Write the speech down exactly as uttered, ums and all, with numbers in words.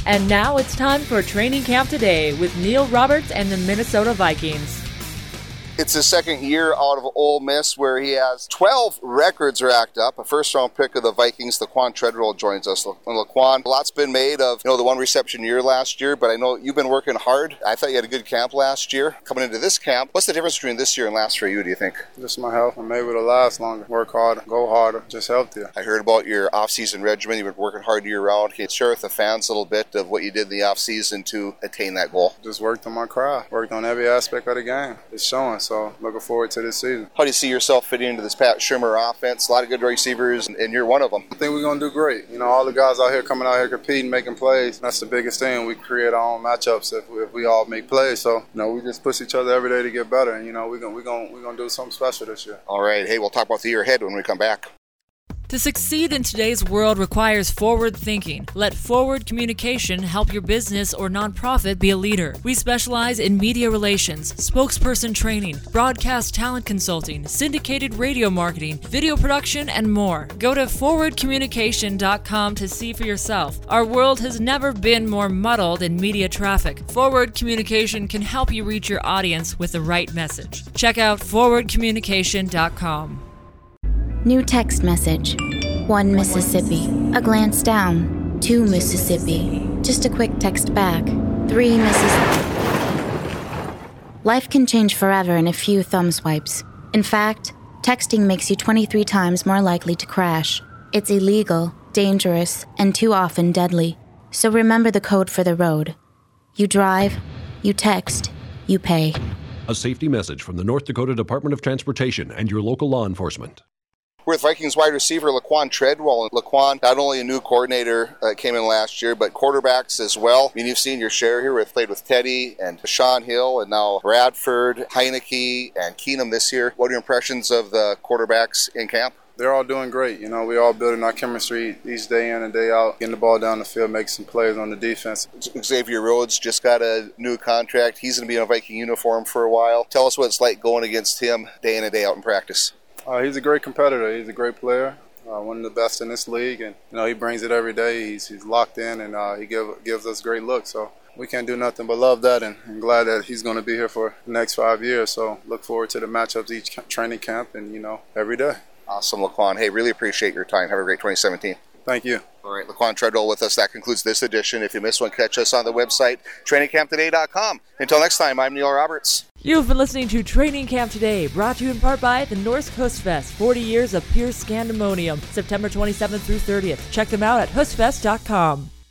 And now it's time for Training Camp Today with Neil Roberts and the Minnesota Vikings. It's his second year out of Ole Miss where he has twelve records racked up. A first-round pick of the Vikings, Laquan Treadwell, joins us. And Laquan, a lot's been made of you know the one reception year last year, but I know you've been working hard. I thought you had a good camp last year. Coming into this camp, what's the difference between this year and last for you, do you think? Just my health. I'm able to last longer, work harder, go harder, just healthier. I heard about your off-season regimen. You've been working hard year-round. Can you share with the fans a little bit of what you did in the off-season to attain that goal? Just worked on my craft, worked on every aspect of the game. It's showing, so looking forward to this season. How do you see yourself fitting into this Pat Shurmur offense? A lot of good receivers, and you're one of them. I think we're going to do great. You know, all the guys out here coming out here competing, making plays, that's the biggest thing. We create our own matchups if we, if we all make plays. So, you know, we just push each other every day to get better. And, you know, we're going we're going we're going to do something special this year. All right. Hey, we'll talk about the year ahead when we come back. To succeed in today's world requires forward thinking. Let Forward Communication help your business or nonprofit be a leader. We specialize in media relations, spokesperson training, broadcast talent consulting, syndicated radio marketing, video production, and more. Go to forward communication dot com to see for yourself. Our world has never been more muddled in media traffic. Forward Communication can help you reach your audience with the right message. Check out forward communication dot com. New text message. One Mississippi. A glance down. Two Mississippi. Just a quick text back. Three Mississippi. Life can change forever in a few thumb swipes. In fact, texting makes you twenty-three times more likely to crash. It's illegal, dangerous, and too often deadly. So remember the code for the road. You drive, you text, you pay. A safety message from the North Dakota Department of Transportation and your local law enforcement. We're with Vikings wide receiver Laquan Treadwell. And Laquan, not only a new coordinator that uh, came in last year, but quarterbacks as well. I mean, you've seen your share here. We've played with Teddy and Sean Hill and now Bradford, Heineke, and Keenum this year. What are your impressions of the quarterbacks in camp? They're all doing great. You know, we all building our chemistry each day in and day out, getting the ball down the field, making some plays on the defense. Xavier Rhodes just got a new contract. He's going to be in a Viking uniform for a while. Tell us what it's like going against him day in and day out in practice. Uh, he's a great competitor. He's a great player, uh, one of the best in this league, and you know he brings it every day. He's he's locked in, and uh, he give, gives us great looks. So we can't do nothing but love that, and, and glad that he's going to be here for the next five years. So look forward to the matchups each training camp, and you know every day. Awesome, Laquan. Hey, really appreciate your time. Have a great twenty seventeen. Thank you. All right, Laquan Treadwell with us. That concludes this edition. If you missed one, catch us on the website, training camp today dot com. Until next time, I'm Neil Roberts. You've been listening to Training Camp Today, brought to you in part by the North Coast Fest, forty years of pure scandemonium, September twenty-seventh through thirtieth. Check them out at huss fest dot com.